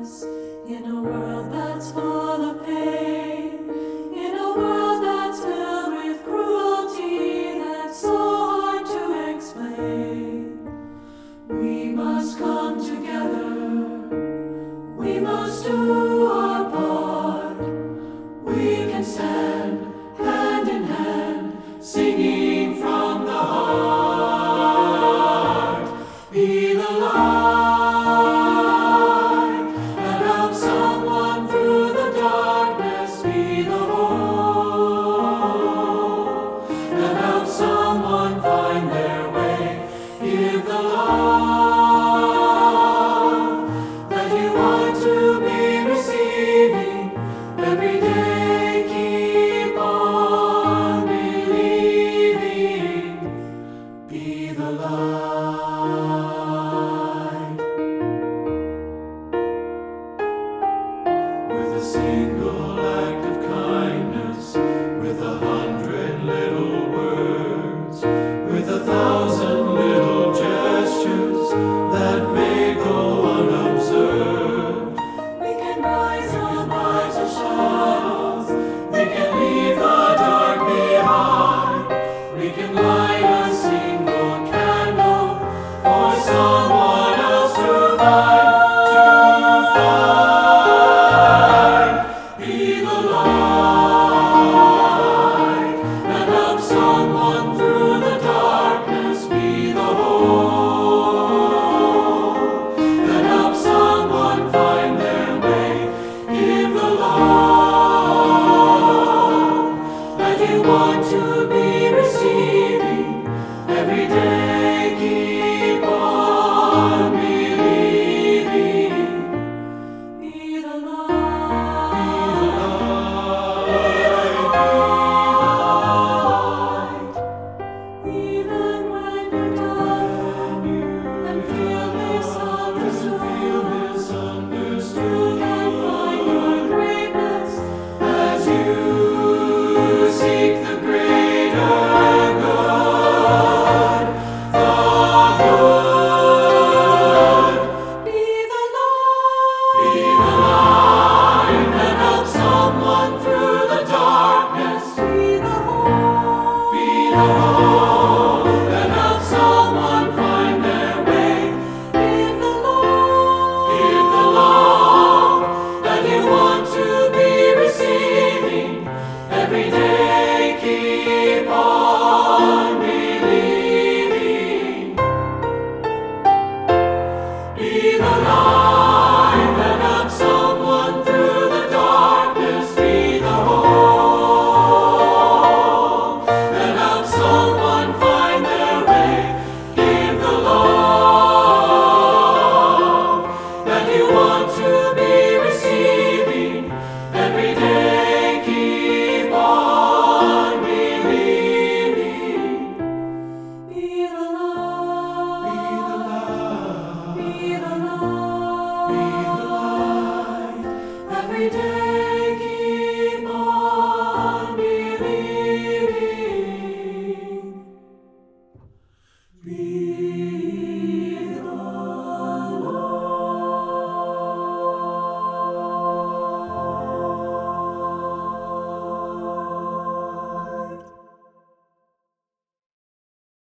kindness in a world that's full of pain, in a world that's filled with cruelty that's so hard to explain. We must come together, we must do our part. We can stand hand in hand, singing from the heart. Be the light that helps someone through the darkness. Be the hope that helps someone find their way. Give the love that you want to be receiving every day. Keep on believing. Be the light. With a single act of kindness, with 100 little words, with 1,000 little gestures that may go unobserved, we can rise above the shadows. We can leave the dark behind. We can light a single candle for someone else to find. Be the light that helps someone through the darkness. Be the hope that helps someone find their way. Give the love that you want to be receiving every day. Keep on believing. Be the light. Even when you're down and feel misunderstood, you can find your greatness as you seek the greater good. The good. Be the light that helps someone through the darkness. Be the hope. Be the hope